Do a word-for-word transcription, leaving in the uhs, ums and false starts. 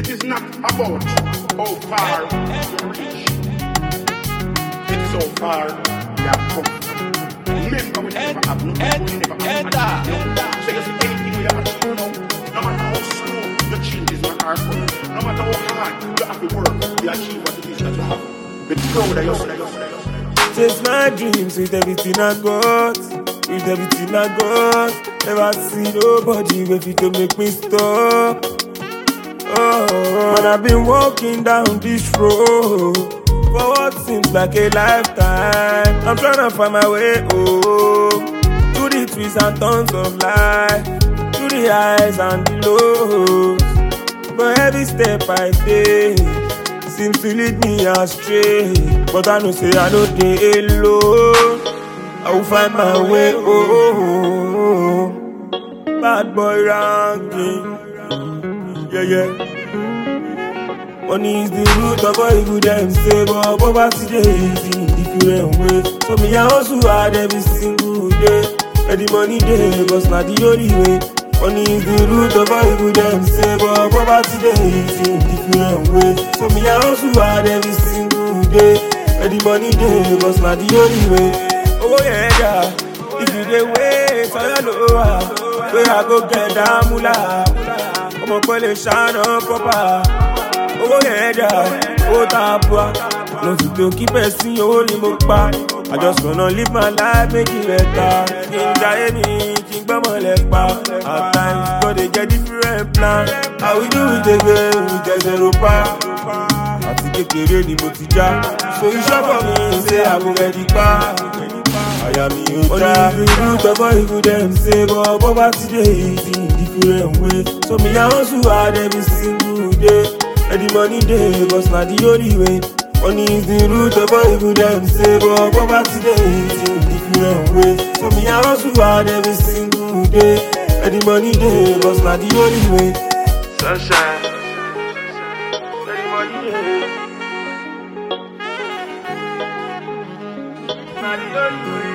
It is not about how far you reach. It's so far you have come. Remember, we never have nothing, we never have nothing. So you see anything we have to do now, no matter how slow the changes not are for you, no matter how hard you have to work to achieve what it is that you have. Be proud of yourself. Chase my dreams with everything I got, with everything I got. Never see nobody with it to make me stop. Oh, man, I've been walking down this road for what seems like a lifetime. I'm trying to find my way home, through the twists and turns of life, through the highs and the lows. But every step I take seems to lead me astray. But I know say I know they alone, I will find my way home. Bad boy ranking, yeah, yeah. Money is the root of all evil, them say, but poverty dey easy in different ways. So me I hustle hard every single day, and the money dey, cause not the only way. Money is the root of all evil, them say, but poverty dey easy in different ways. So me I hustle hard every single day, and the money dey, cause not the only way. Oh yeah, yeah. If you dey wait, so you know where I go get that moolah. Come on, call it shine up, papa. Oh yeah, yeah, oh tabua. No fit to keep person, oh ni mo pa. I just wanna live my life, make it better. King Jaime, King Bamalepa. At times, God they get different plan. How we do it again, we get zero pa. Ati kekere ni mo ti ja. So you sure for me, say I go get it pa. I am you. Only the root of all evil, them say, but poverty dey easy in different ways. So me I hustle hard every single day, and the money dey, cause not the only way. Money is the root of all evil, them say, but poverty dey easy in different ways. So me I hustle hard every single day, and the money dey, cause not the only way. Sunshine, and the money dey, not the only way.